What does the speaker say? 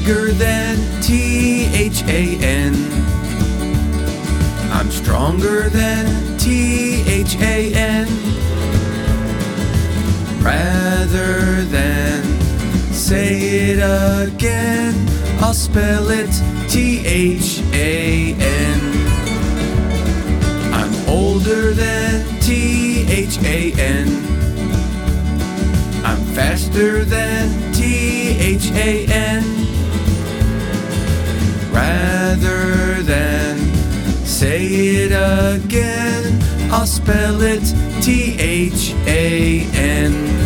bigger than T-H-A-N. I'm stronger than T-H-A-N. Rather than say it again, I'll spell it T-H-A-N. I'm older than T-H-A-N. I'm faster than T-H-A-N. Rather than say it again, I'll spell it T-H-A-N.